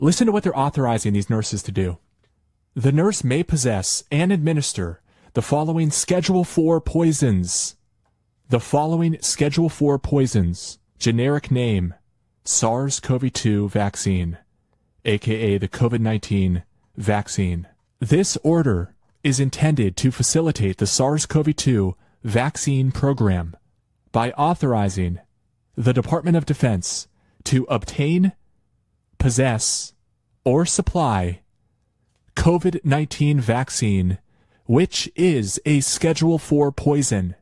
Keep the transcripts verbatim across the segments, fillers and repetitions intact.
Listen to what they're authorizing these nurses to do. The nurse may possess and administer the following Schedule four poisons. The following Schedule four poisons. Generic name, SARS-C o V two vaccine, aka the COVID nineteen vaccine. This order is intended to facilitate the SARS-C o V two vaccine program by authorizing the Department of Defense to obtain, possess, or supply COVID nineteen vaccine, which is a Schedule four poison.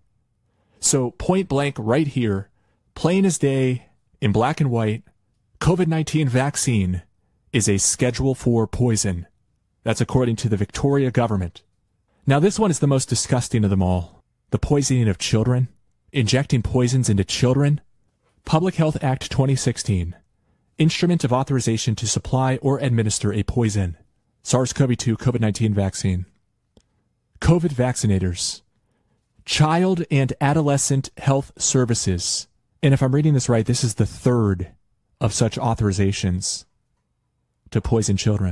So point blank right here, plain as day, in black and white, COVID nineteen vaccine is a Schedule four poison. That's according to the Victoria government. Now this one is the most disgusting of them all. The poisoning of children, injecting poisons into children. Public Health Act twenty sixteen, Instrument of Authorization to Supply or Administer a Poison, SARS-C o V two COVID nineteen vaccine. COVID vaccinators, Child and Adolescent Health Services. And if I'm reading this right, this is the third of such authorizations to poison children.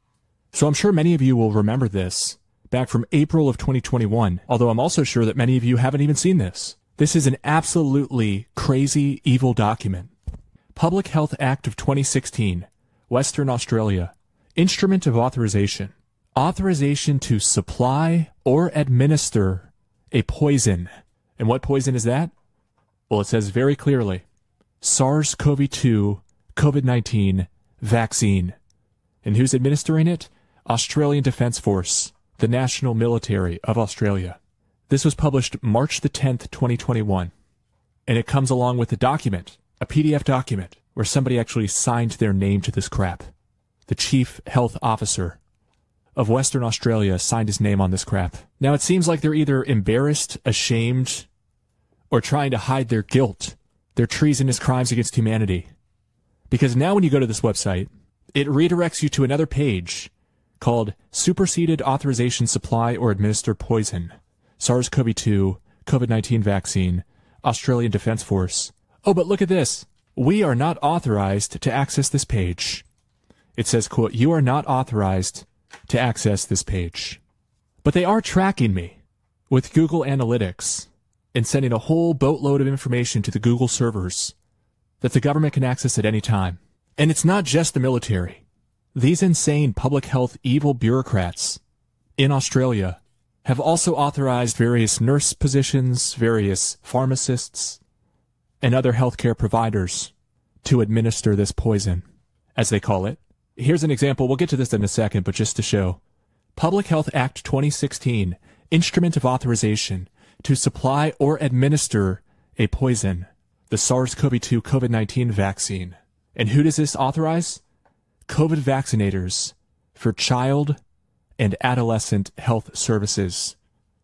So I'm sure many of you will remember this back from April of twenty twenty-one, although I'm also sure that many of you haven't even seen this. This is an absolutely crazy, evil document. Public Health Act of twenty sixteen, Western Australia. Instrument of Authorization. Authorization to supply or administer a poison. And what poison is that? Well, it says very clearly, SARS-C o V two COVID nineteen vaccine. And who's administering it? Australian Defence Force, the National Military of Australia. This was published March the tenth, twenty twenty-one. And it comes along with a document, a P D F document, where somebody actually signed their name to this crap. The Chief Health Officer of Western Australia signed his name on this crap. Now it seems like they're either embarrassed, ashamed, or trying to hide their guilt, their treasonous crimes against humanity. Because now when you go to this website, it redirects you to another page called Superseded Authorization Supply or Administer Poison, SARS-C o V two COVID nineteen vaccine, Australian Defence Force. Oh, but look at this. We are not authorized to access this page. It says, quote, you are not authorized to access this page. But they are tracking me with Google Analytics and sending a whole boatload of information to the Google servers that the government can access at any time. And it's not just the military. These insane public health evil bureaucrats in Australia have also authorized various nurse positions, various pharmacists, and other healthcare providers to administer this poison, as they call it. Here's an example. We'll get to this in a second, but just to show. Public Health Act twenty sixteen, Instrument of Authorization to Supply or Administer a Poison, the SARS-C o V two COVID nineteen vaccine. And who does this authorize? COVID vaccinators for child and adolescent health services.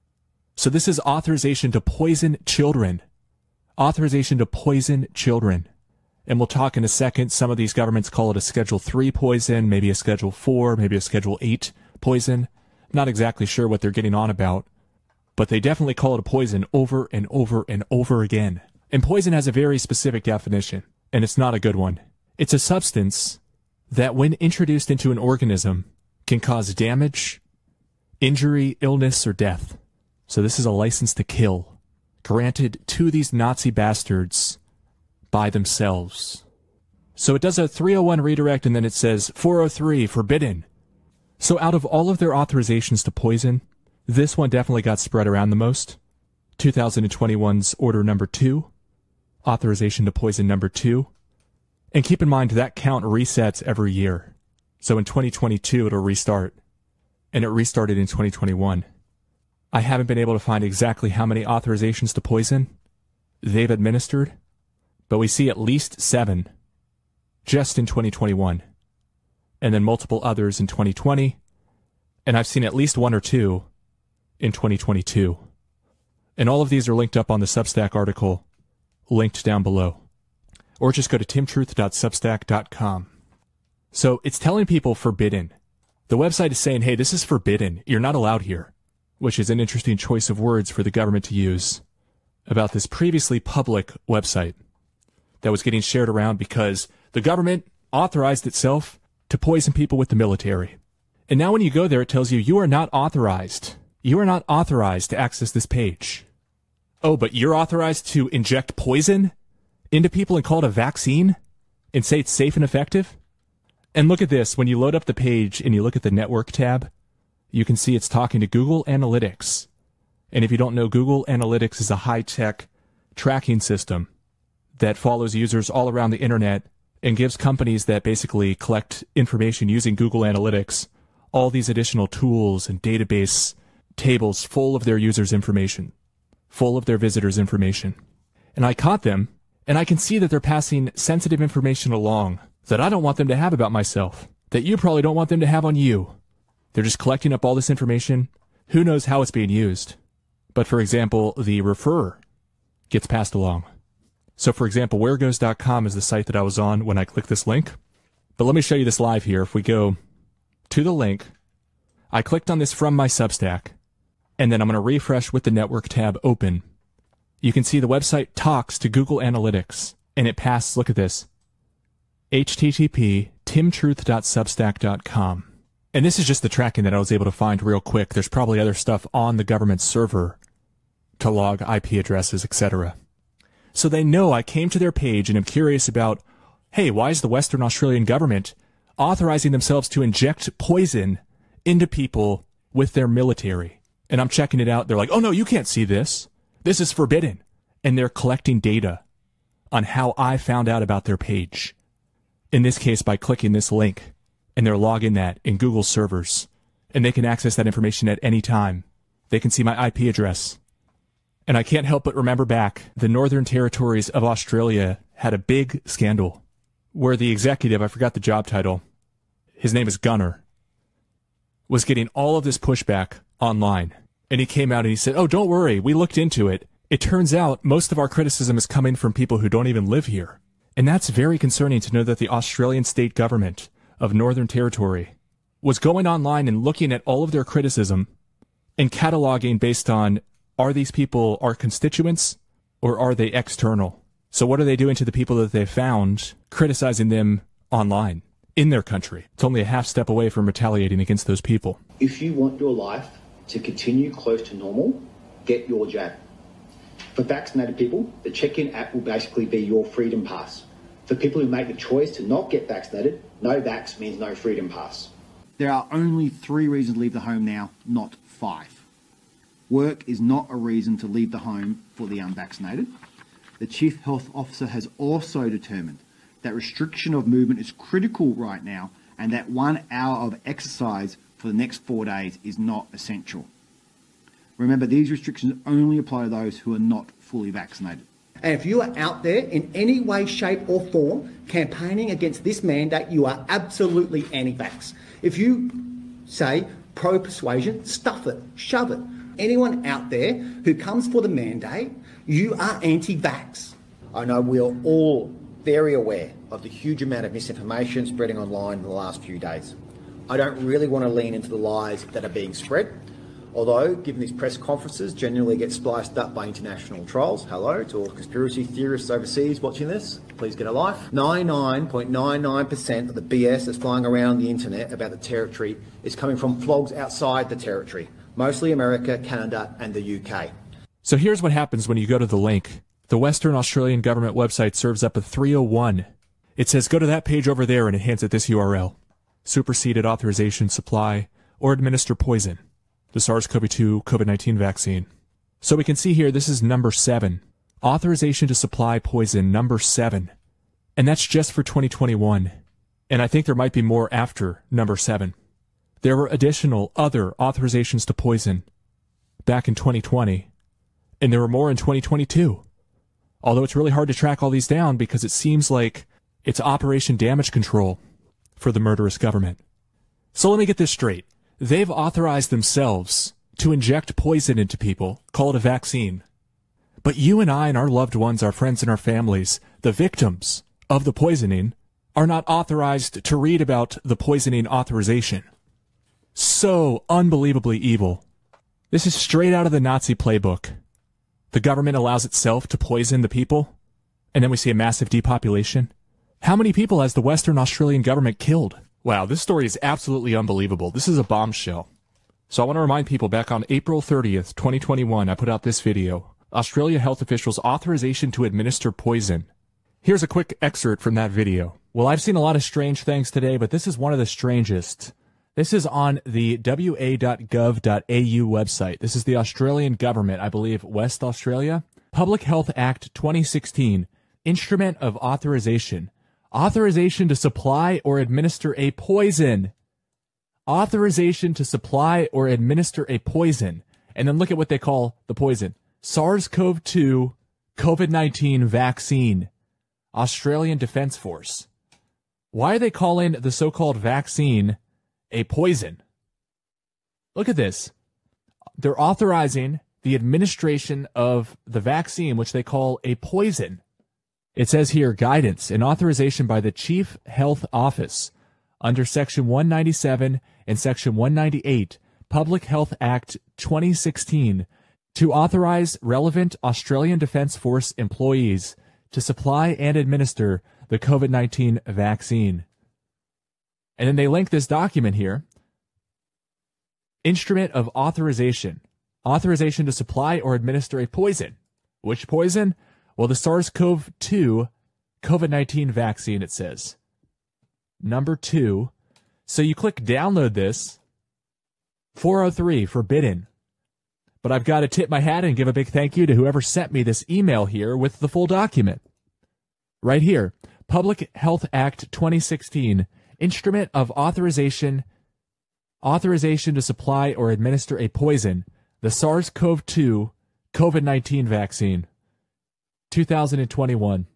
So this is authorization to poison children. Authorization to poison children. And we'll talk in a second. Some of these governments call it a Schedule three poison, maybe a Schedule four, maybe a Schedule eight poison. Not exactly sure what they're getting on about, but they definitely call it a poison over and over and over again. And poison has a very specific definition, and it's not a good one. It's a substance that, when introduced into an organism, can cause damage, injury, illness, or death. So this is a license to kill, granted to these Nazi bastards by themselves. So it does a three oh one redirect, and then it says four oh three, forbidden. So out of all of their authorizations to poison, this one definitely got spread around the most. two thousand twenty-one's order number two, authorization to poison number two. And keep in mind that count resets every year. So in twenty twenty-two, it'll restart. And it restarted in twenty twenty-one. I haven't been able to find exactly how many authorizations to poison they've administered, but we see at least seven just in twenty twenty-one. And then multiple others in twenty twenty. And I've seen at least one or two in twenty twenty-two. And all of these are linked up on the Substack article, linked down below. Or just go to tim truth dot substack dot com. So it's telling people forbidden. The website is saying, hey, this is forbidden. You're not allowed here, which is an interesting choice of words for the government to use about this previously public website that was getting shared around because the government authorized itself to poison people with the military. And now when you go there, it tells you you are not authorized. You are not authorized to access this page. Oh, but you're authorized to inject poison into people and call it a vaccine and say it's safe and effective? And look at this. When you load up the page and you look at the network tab, you can see it's talking to Google Analytics. And if you don't know, Google Analytics is a high-tech tracking system that follows users all around the internet and gives companies that basically collect information using Google Analytics all these additional tools and database tables full of their users' information, full of their visitors' information. And I caught them, and I can see that they're passing sensitive information along that I don't want them to have about myself, that you probably don't want them to have on you. They're just collecting up all this information. Who knows how it's being used? But for example, the referrer gets passed along. So for example, where goes dot com is the site that I was on when I clicked this link. But let me show you this live here. If we go to the link, I clicked on this from my Substack, and then I'm going to refresh with the network tab open. You can see the website talks to Google Analytics, and it passes, look at this, H T T P tim truth dot substack dot com. And this is just the tracking that I was able to find real quick. There's probably other stuff on the government server to log I P addresses, et cetera. So they know I came to their page and am curious about, hey, why is the Western Australian government authorizing themselves to inject poison into people with their military? And I'm checking it out. They're like, oh no, you can't see this. This is forbidden. And they're collecting data on how I found out about their page. In this case, by clicking this link. And they're logging that in Google servers. And they can access that information at any time. They can see my I P address. And I can't help but remember back, the Northern Territories of Australia had a big scandal where the executive, I forgot the job title, his name is Gunner, was getting all of this pushback online. And he came out and he said, oh, don't worry, we looked into it. It turns out most of our criticism is coming from people who don't even live here. And that's very concerning to know that the Australian state government of Northern Territory was going online and looking at all of their criticism and cataloging based on, are these people our constituents or are they external? So what are they doing to the people that they found, criticizing them online in their country? It's only a half step away from retaliating against those people. If you want your life to continue close to normal, get your jab. For vaccinated people, the check-in app will basically be your freedom pass. For people who make the choice to not get vaccinated, no vax means no freedom pass. There are only three reasons to leave the home now, not five. Work is not a reason to leave the home for the unvaccinated. The Chief Health Officer has also determined that restriction of movement is critical right now and that one hour of exercise for the next four days is not essential. Remember, these restrictions only apply to those who are not fully vaccinated. And if you are out there in any way, shape or form campaigning against this mandate, you are absolutely anti-vax. If you say pro-persuasion, stuff it, shove it. Anyone out there who comes for the mandate, you are anti-vax. I know we are all very aware of the huge amount of misinformation spreading online in the last few days. I don't really want to lean into the lies that are being spread, although given these press conferences generally get spliced up by international trolls. Hello to all conspiracy theorists overseas watching this, please get a life. ninety-nine point nine nine percent of the B S that's flying around the internet about the territory is coming from flogs outside the territory. Mostly America, Canada, and the U K. So here's what happens when you go to the link. The Western Australian government website serves up a three oh one. It says go to that page over there and it hands it this U R L. Superseded authorization, supply, or administer poison. The SARS-C o V two COVID nineteen vaccine. So we can see here this is number seven. Authorization to supply poison, number seven. And that's just for twenty twenty-one. And I think there might be more after number seven. There were additional other authorizations to poison back in twenty twenty, and there were more in twenty twenty-two. Although it's really hard to track all these down because it seems like it's Operation Damage Control for the murderous government. So let me get this straight. They've authorized themselves to inject poison into people, call it a vaccine. But you and I and our loved ones, our friends and our families, the victims of the poisoning, are not authorized to read about the poisoning authorization. So unbelievably evil. This is straight out of the Nazi playbook. The government allows itself to poison the people, and then we see a massive depopulation. How many people has the Western Australian government killed? Wow, this story is absolutely unbelievable. This is a bombshell. So I want to remind people, back on April thirtieth, twenty twenty-one, I put out this video. Australia health officials' authorization to administer poison. Here's a quick excerpt from that video. Well, I've seen a lot of strange things today, but this is one of the strangest. This is on the w a dot gov dot a u website. This is the Australian government, I believe, West Australia. Public Health Act twenty sixteen, Instrument of Authorization. Authorization to supply or administer a poison. Authorization to supply or administer a poison. And then look at what they call the poison. SARS-CoV two COVID nineteen vaccine. Australian Defence Force. Why are they calling the so-called vaccine a poison? Look at this. They're authorizing the administration of the vaccine, which they call a poison. It says here, guidance and authorization by the Chief Health Office under Section one ninety-seven and Section one ninety-eight, Public Health Act twenty sixteen, to authorize relevant Australian Defence Force employees to supply and administer the COVID nineteen vaccine. And then they link this document here. Instrument of authorization. Authorization to supply or administer a poison. Which poison? Well, the SARS-CoV two COVID nineteen vaccine, it says. Number two. So you click download this. four oh three, forbidden. But I've got to tip my hat and give a big thank you to whoever sent me this email here with the full document. Right here. Public Health Act twenty sixteen. Instrument of authorization. Authorization to supply or administer a poison. The SARS-CoV two COVID nineteen vaccine. two thousand twenty-one.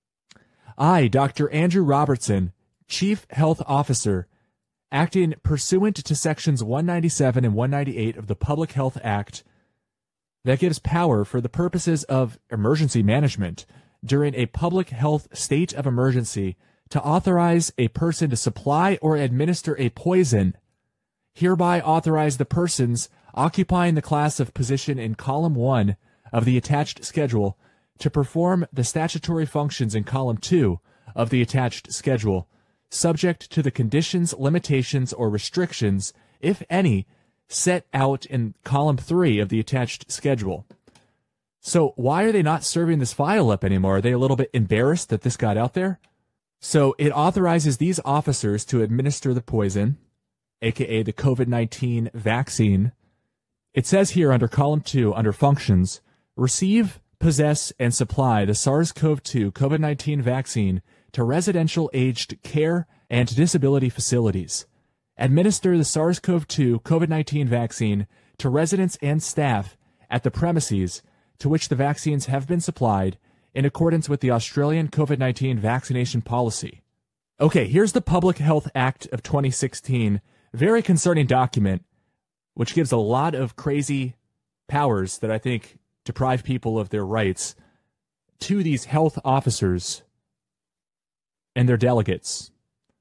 I, Doctor Andrew Robertson, Chief Health Officer, acting pursuant to Sections one ninety-seven and one ninety-eight of the Public Health Act, that gives power for the purposes of emergency management during a public health state of emergency to authorize a person to supply or administer a poison, hereby authorize the persons occupying the class of position in column one of the attached schedule to perform the statutory functions in column two of the attached schedule, subject to the conditions, limitations, or restrictions, if any, set out in column three of the attached schedule. So why are they not serving this file up anymore? Are they a little bit embarrassed that this got out there? So it authorizes these officers to administer the poison, aka the COVID nineteen vaccine. It says here under column two, under functions, receive, possess, and supply the SARS-CoV two COVID nineteen vaccine to residential aged care and disability facilities. Administer the SARS-CoV two COVID nineteen vaccine to residents and staff at the premises to which the vaccines have been supplied in accordance with the Australian COVID nineteen vaccination policy. Okay, here's the Public Health Act of twenty sixteen. Very concerning document, which gives a lot of crazy powers that I think deprive people of their rights to these health officers and their delegates.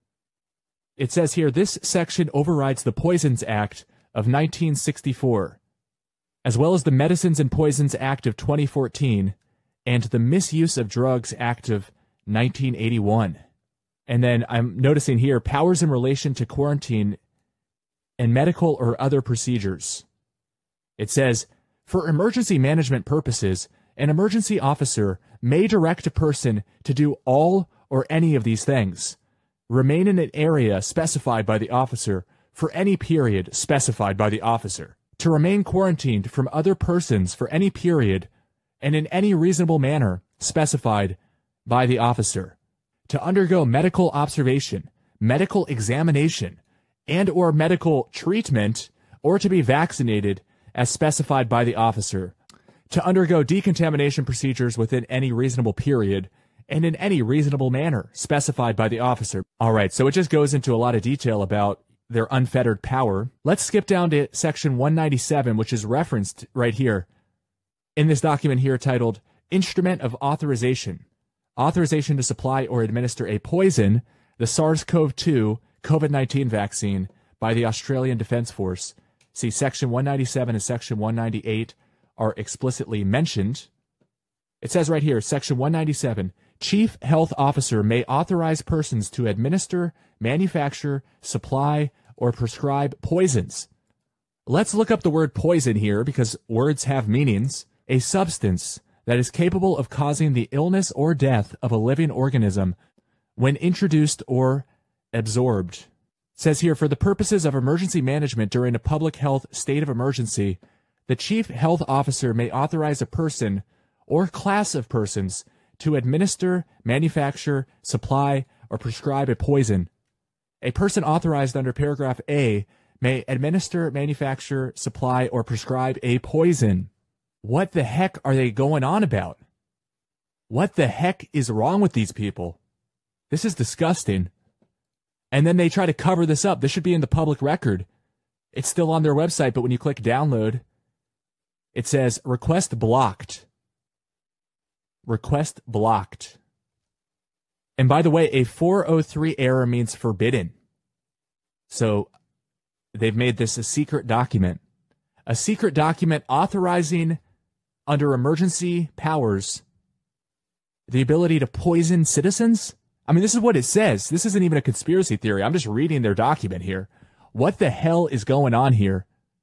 It says here, this section overrides the Poisons Act of nineteen sixty-four, as well as the Medicines and Poisons Act of twenty fourteen, and the Misuse of Drugs Act of nineteen eighty-one. And then I'm noticing here, powers in relation to quarantine and medical or other procedures. It says, for emergency management purposes, an emergency officer may direct a person to do all or any of these things. Remain in an area specified by the officer for any period specified by the officer. To remain quarantined from other persons for any period and in any reasonable manner specified by the officer. To undergo medical observation, medical examination, and or medical treatment, or to be vaccinated as specified by the officer. To undergo decontamination procedures within any reasonable period and in any reasonable manner specified by the officer. All right, so it just goes into a lot of detail about their unfettered power. Let's skip down to section one ninety-seven, which is referenced right here in this document here titled Instrument of Authorization. Authorization to supply or administer a poison, the SARS-CoV two COVID nineteen vaccine, by the Australian Defence Force. See, section one ninety-seven and section one ninety-eight are explicitly mentioned. It says right here, section one ninety-seven, Chief Health Officer may authorize persons to administer, manufacture, supply, or prescribe poisons. Let's look up the word poison here because words have meanings. A substance that is capable of causing the illness or death of a living organism when introduced or absorbed. It says here, for the purposes of emergency management during a public health state of emergency, the Chief Health Officer may authorize a person or class of persons to administer, manufacture, supply, or prescribe a poison. A person authorized under paragraph A may administer, manufacture, supply, or prescribe a poison. What the heck are they going on about? What the heck is wrong with these people? This is disgusting. And then they try to cover this up. This should be in the public record. It's still on their website, but when you click download, it says request blocked. Request blocked. And by the way, a four oh three error means forbidden. So they've made this a secret document. A secret document authorizing, under emergency powers, the ability to poison citizens? I mean, this is what it says. This isn't even a conspiracy theory. I'm just reading their document here. What the hell is going on here?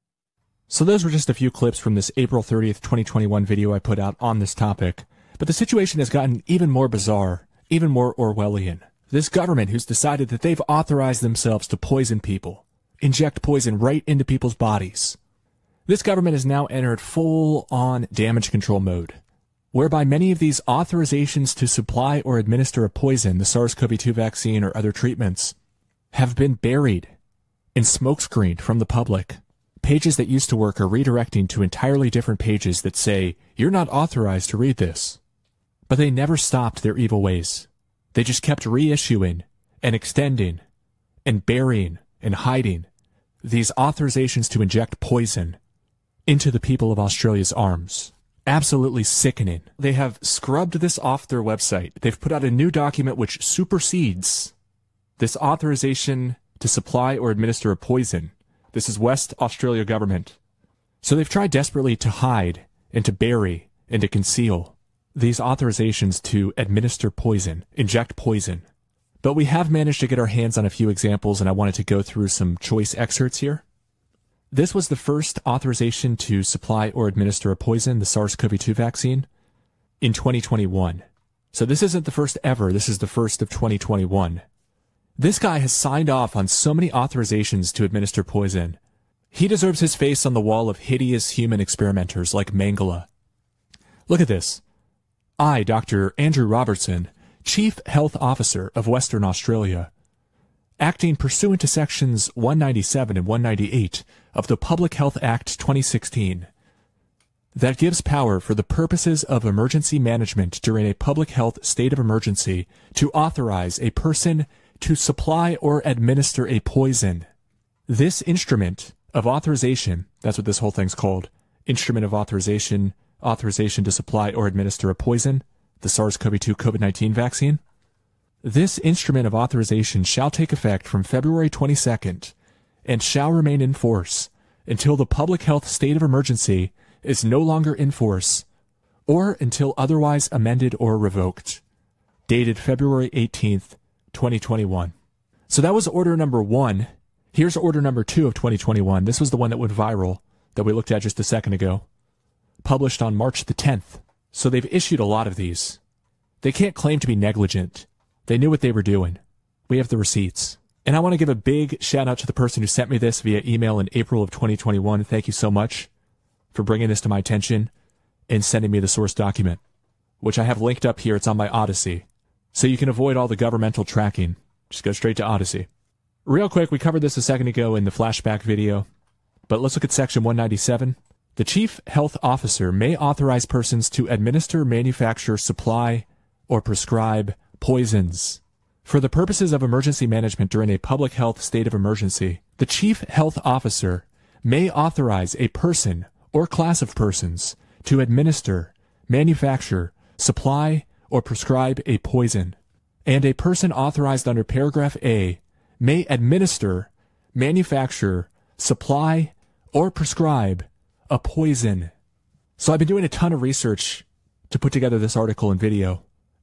So those were just a few clips from this April thirtieth, twenty twenty-one video I put out on this topic. But the situation has gotten even more bizarre, even more Orwellian. This government who's decided that they've authorized themselves to poison people, inject poison right into people's bodies. This government has now entered full-on damage control mode, whereby many of these authorizations to supply or administer a poison, the SARS CoV two vaccine or other treatments, have been buried and smokescreened from the public. Pages that used to work are redirecting to entirely different pages that say, you're not authorized to read this. But they never stopped their evil ways. They just kept reissuing and extending and burying and hiding these authorizations to inject poison into the people of Australia's arms. Absolutely sickening. They have scrubbed this off their website. They've put out a new document which supersedes this authorization to supply or administer a poison. This is West Australia government. So they've tried desperately to hide and to bury and to conceal these authorizations to administer poison, inject poison. But we have managed to get our hands on a few examples, and I wanted to go through some choice excerpts here. This was the first authorization to supply or administer a poison, the SARS CoV two vaccine, in twenty twenty-one. So this isn't the first ever, this is the first of twenty twenty-one. This guy has signed off on so many authorizations to administer poison. He deserves his face on the wall of hideous human experimenters like Mengele. Look at this. I, Doctor Andrew Robertson, Chief Health Officer of Western Australia, acting pursuant to sections one ninety-seven and one ninety-eight of the Public Health Act twenty sixteen, that gives power for the purposes of emergency management during a public health state of emergency to authorize a person to supply or administer a poison. This instrument of authorization, that's what this whole thing's called, instrument of authorization, authorization to supply or administer a poison, the SARS CoV two COVID nineteen vaccine. This instrument of authorization shall take effect from February twenty-second and shall remain in force until the public health state of emergency is no longer in force or until otherwise amended or revoked. Dated February eighteenth, twenty twenty-one. So that was order number one. Here's order number two of twenty twenty-one. This was the one that went viral that we looked at just a second ago. Published on March the tenth. So they've issued a lot of these. They can't claim to be negligent. They knew what they were doing. We have the receipts. And I want to give a big shout out to the person who sent me this via email in April of twenty twenty-one. Thank you so much for bringing this to my attention and sending me the source document, which I have linked up here. It's on my Odyssey. So you can avoid all the governmental tracking. Just go straight to Odyssey. Real quick, we covered this a second ago in the flashback video, but let's look at section one ninety-seven. The Chief Health Officer may authorize persons to administer, manufacture, supply, or prescribe poisons. For the purposes of emergency management during a public health state of emergency, the Chief Health Officer may authorize a person or class of persons to administer, manufacture, supply, or prescribe a poison. And a person authorized under paragraph A may administer, manufacture, supply, or prescribe a poison. So I've been doing a ton of research to put together this article and video,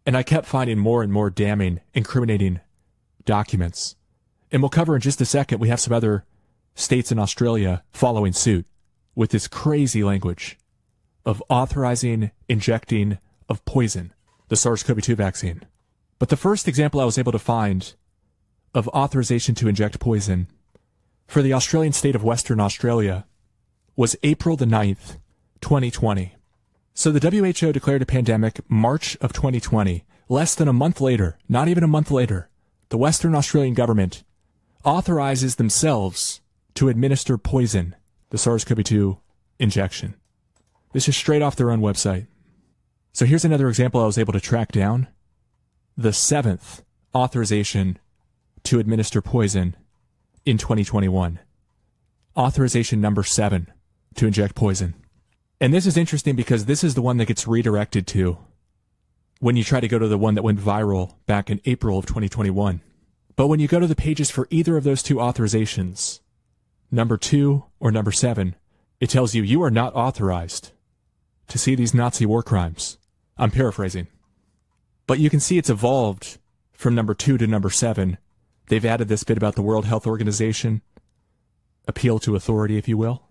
And I kept finding more and more damning, incriminating documents. And we'll cover in just a second, we have some other states in Australia following suit with this crazy language of authorizing injecting of poison, the SARS-C o V two vaccine. But the first example I was able to find of authorization to inject poison for the Australian state of Western Australia was April the ninth, twenty twenty. So the W H O declared a pandemic March of twenty twenty. Less than a month later, not even a month later, the Western Australian government authorizes themselves to administer poison, the SARS-C o V two injection. This is straight off their own website. So here's another example I was able to track down. The seventh authorization to administer poison in twenty twenty-one. Authorization number seven to inject poison. And this is interesting because this is the one that gets redirected to when you try to go to the one that went viral back in April of twenty twenty-one. But when you go to the pages for either of those two authorizations, number two or number seven, it tells you you are not authorized to see these Nazi war crimes. I'm paraphrasing. But you can see it's evolved from number two to number seven. They've added this bit about the World Health Organization, appeal to authority, if you will.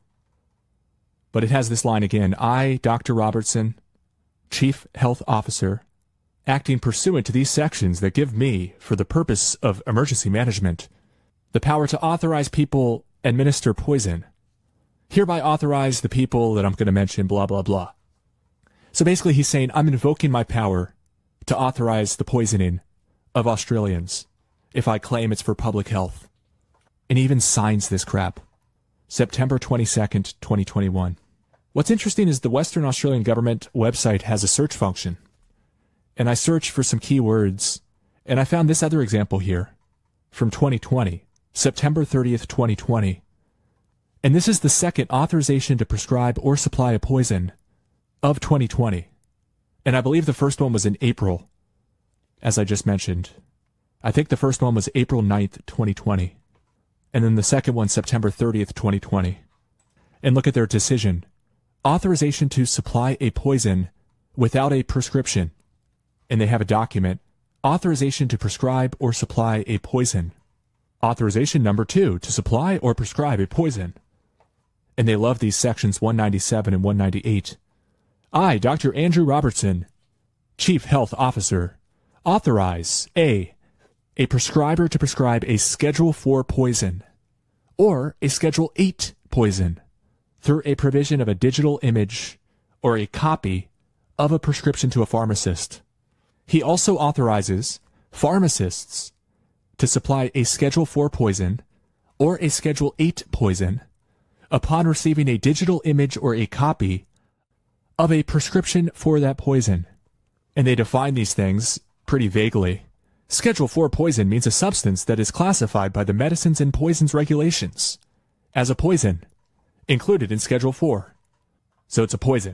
But it has this line again, I, Doctor Robertson, Chief Health Officer, acting pursuant to these sections that give me, for the purpose of emergency management, the power to authorize people administer poison, hereby authorize the people that I'm going to mention, blah, blah, blah. So basically he's saying, I'm invoking my power to authorize the poisoning of Australians if I claim it's for public health. And he even signs this crap. September twenty-second, twenty twenty-one. What's interesting is the Western Australian government website has a search function. And I searched for some keywords, and I found this other example here from twenty twenty, September thirtieth, twenty twenty. And this is the second authorization to prescribe or supply a poison of twenty twenty. And I believe the first one was in April, as I just mentioned. I think the first one was April ninth, twenty twenty. And then the second one, September thirtieth, twenty twenty. And look at their decision. Authorization to supply a poison without a prescription. And they have a document. Authorization to prescribe or supply a poison. Authorization number two, to supply or prescribe a poison. And they love these sections one ninety-seven and one ninety-eight. I, Doctor Andrew Robertson, Chief Health Officer, authorize A, a prescriber to prescribe a Schedule four poison or a Schedule eight poison through a provision of a digital image or a copy of a prescription to a pharmacist. He also authorizes pharmacists to supply a Schedule four poison or a Schedule eight poison upon receiving a digital image or a copy of a prescription for that poison. And they define these things pretty vaguely. Schedule four poison means a substance that is classified by the Medicines and Poisons Regulations as a poison, included in Schedule four. So it's a poison.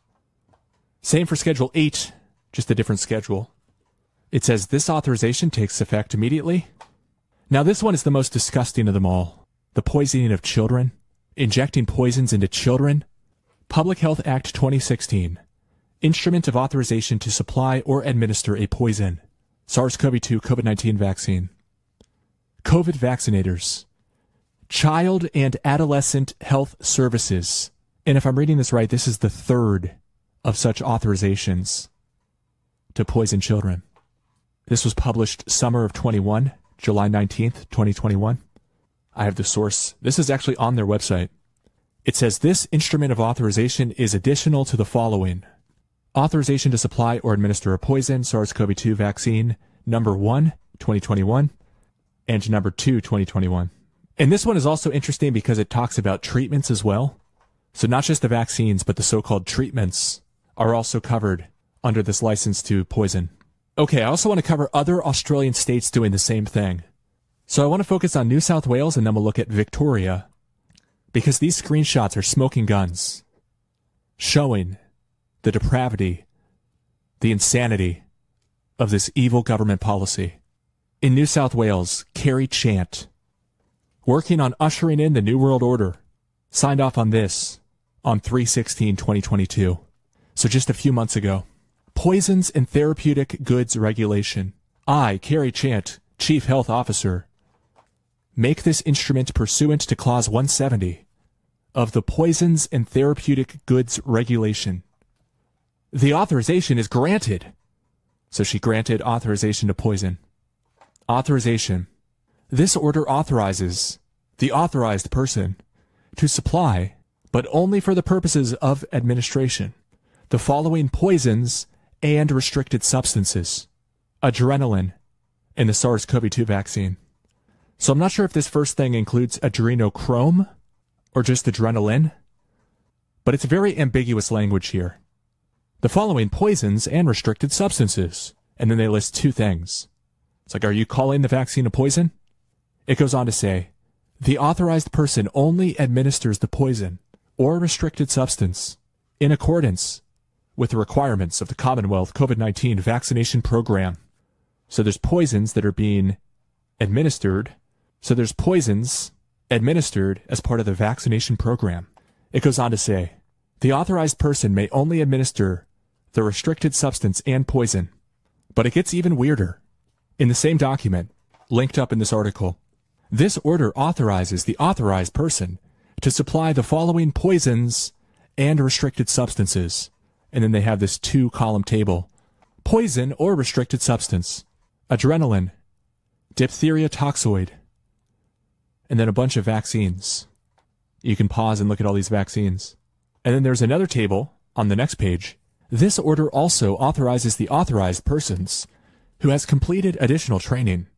Same for Schedule eight, just a different schedule. It says this authorization takes effect immediately. Now this one is the most disgusting of them all. The poisoning of children, injecting poisons into children. Public Health Act twenty sixteen, Instrument of Authorization to Supply or Administer a Poison, SARS-C o V two COVID nineteen vaccine. COVID vaccinators, Child and Adolescent Health Services. And if I'm reading this right, this is the third of such authorizations to poison children. This was published summer of twenty-one, July nineteenth, twenty twenty-one. I have the source. This is actually on their website. It says this instrument of authorization is additional to the following. Authorization to supply or administer a poison, SARS-C o V two vaccine, number one, twenty twenty-one, and number two, twenty twenty-one. And this one is also interesting because it talks about treatments as well. So not just the vaccines, but the so-called treatments are also covered under this license to poison. Okay, I also want to cover other Australian states doing the same thing. So I want to focus on New South Wales, and then we'll look at Victoria, because these screenshots are smoking guns, showing the depravity, the insanity of this evil government policy. In New South Wales, Kerry Chant, working on ushering in the New World Order, signed off on this on three sixteen twenty twenty-two. So just a few months ago. Poisons and Therapeutic Goods Regulation. I, Carrie Chant, Chief Health Officer, make this instrument pursuant to Clause one seventy of the Poisons and Therapeutic Goods Regulation. The authorization is granted. So she granted authorization to poison. Authorization. This order authorizes the authorized person to supply, but only for the purposes of administration, the following poisons and restricted substances: adrenaline in the SARS CoV two vaccine. So I'm not sure if this first thing includes adrenochrome or just adrenaline, but it's very ambiguous language here. The following poisons and restricted substances. And then they list two things. It's like, are you calling the vaccine a poison? It goes on to say, the authorized person only administers the poison or restricted substance in accordance with the requirements of the Commonwealth COVID nineteen vaccination program. So there's poisons that are being administered. So there's poisons administered as part of the vaccination program. It goes on to say, the authorized person may only administer the restricted substance and poison. But it gets even weirder. In the same document, linked up in this article, this order authorizes the authorized person to supply the following poisons and restricted substances. And then they have this two-column table. Poison or restricted substance. Adrenaline. Diphtheria toxoid. And then a bunch of vaccines. You can pause and look at all these vaccines. And then there's another table on the next page. This order also authorizes the authorized persons who has completed additional training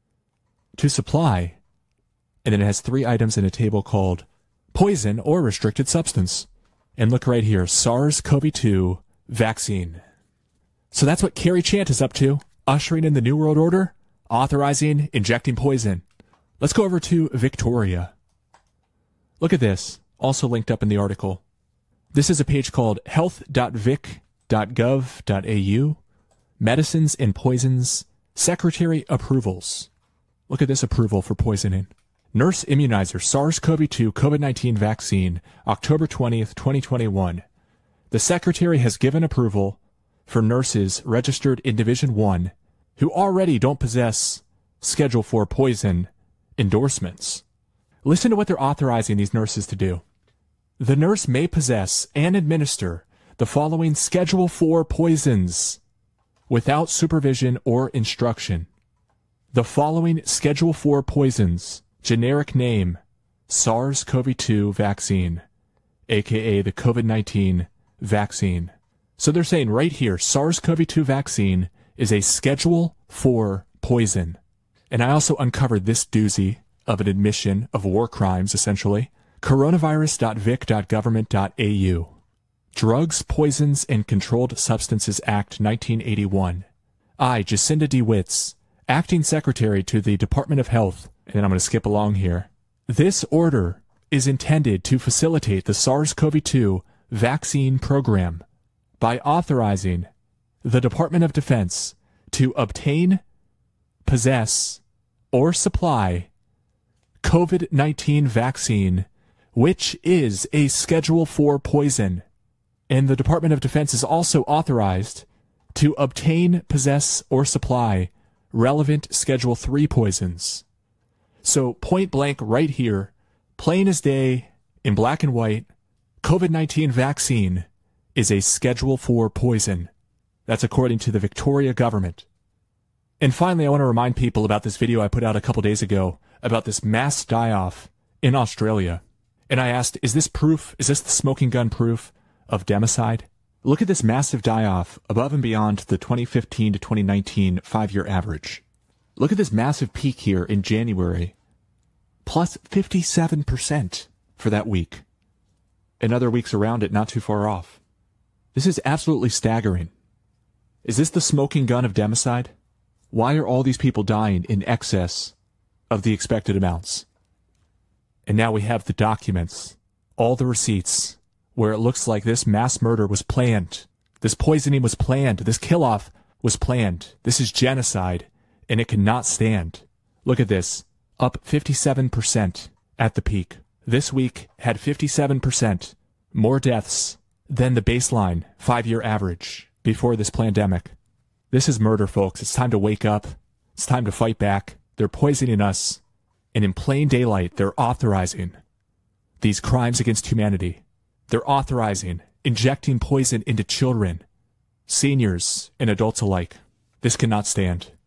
to supply, and then it has three items in a table called poison or restricted substance. And look right here, SARS CoV two vaccine. So that's what Carrie Chant is up to, ushering in the New World Order, authorizing injecting poison. Let's go over to Victoria. Look at this, also linked up in the article. This is a page called health dot vic dot gov dot a u, Medicines and Poisons, Secretary Approvals. Look at this approval for poisoning. Nurse Immunizer SARS CoV two COVID nineteen Vaccine, October twentieth, twenty twenty-one. The Secretary has given approval for nurses registered in Division one who already don't possess Schedule four poison endorsements. Listen to what they're authorizing these nurses to do. The nurse may possess and administer the following Schedule four poisons without supervision or instruction. The following Schedule four poisons, generic name, SARS CoV two vaccine, aka the COVID nineteen vaccine. So they're saying right here, SARS CoV two vaccine is a Schedule four poison. And I also uncovered this doozy of an admission of war crimes, essentially. coronavirus dot vic dot government dot a u. Drugs, Poisons, and Controlled Substances Act nineteen eighty-one. I, Jacinda D. Witz, Acting Secretary to the Department of Health, and then I'm going to skip along here. This order is intended to facilitate the SARS CoV two vaccine program by authorizing the Department of Defense to obtain, possess, or supply COVID nineteen vaccine, which is a Schedule four poison. And the Department of Defense is also authorized to obtain, possess, or supply relevant Schedule three poisons. So point blank right here, plain as day, in black and white, COVID nineteen vaccine is a Schedule four poison. That's according to the Victoria government. And finally, I want to remind people about this video I put out a couple days ago about this mass die-off in Australia. And I asked, is this proof, is this the smoking gun proof of democide? Look at this massive die-off above and beyond the twenty fifteen to twenty nineteen five-year average. Look at this massive peak here in January, plus fifty-seven percent for that week. And other weeks around it not too far off. This is absolutely staggering. Is this the smoking gun of democide? Why are all these people dying in excess of the expected amounts? And now we have the documents, all the receipts, where it looks like this mass murder was planned. This poisoning was planned. This kill-off was planned. This is genocide, and it cannot stand. Look at this, up fifty-seven percent at the peak. This week had fifty-seven percent more deaths than the baseline five-year average. before this pandemic. This is murder, folks. It's time to wake up. It's time to fight back. They're poisoning us. And in plain daylight, they're authorizing these crimes against humanity. They're authorizing injecting poison into children, seniors, and adults alike. This cannot stand.